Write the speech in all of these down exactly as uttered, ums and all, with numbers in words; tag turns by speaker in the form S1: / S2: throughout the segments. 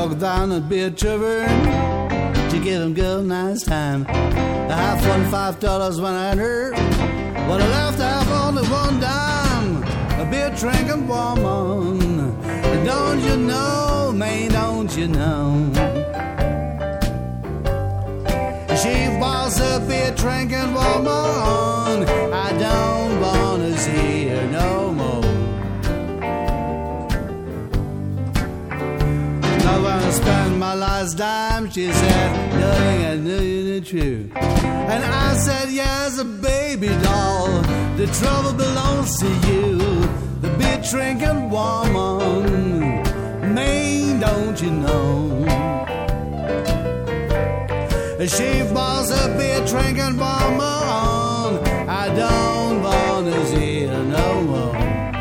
S1: walked down the beer tavern to give him girl nice time. I had forty-five dollars when I heard, but I left out only one dime. A beer drinking woman, don't you know, man, don't you know? She was a beer drinking woman, I don't wanna see her no more. Now when I spend my last dime, she said, darling, I know you're true. And I said, yes, a baby doll, the trouble belongs to you. The beer drinking woman, man, don't you know? She was a beer drinking woman, I don't wanna see her no more.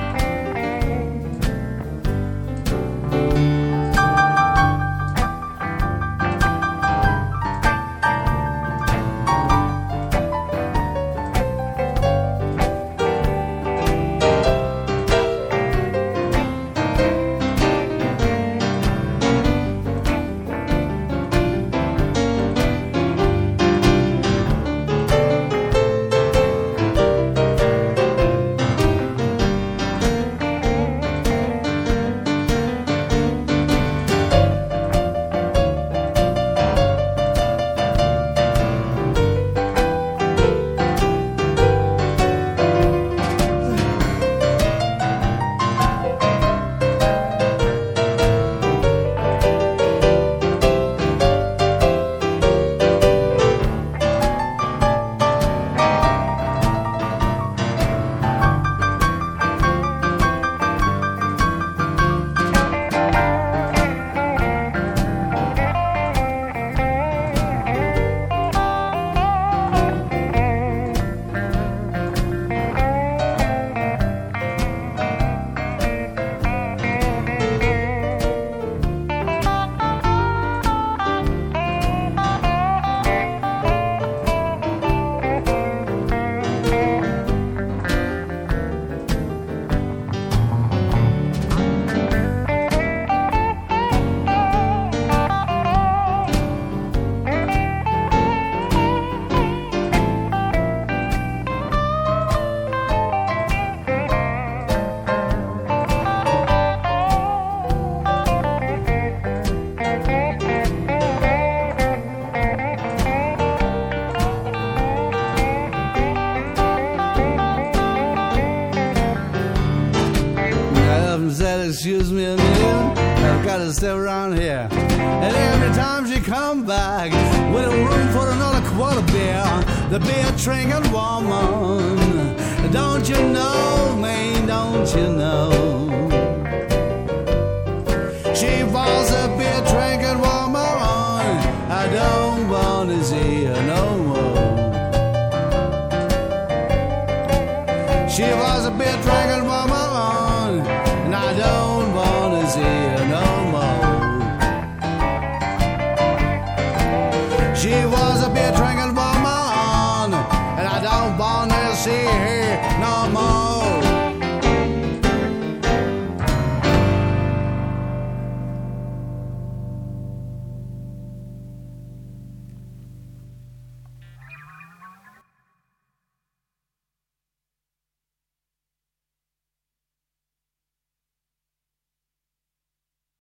S1: Excuse me a minute, I've got to step around here. And every time she come back with a room for another quarter beer, the beer drinking woman, don't you know, man, don't you know?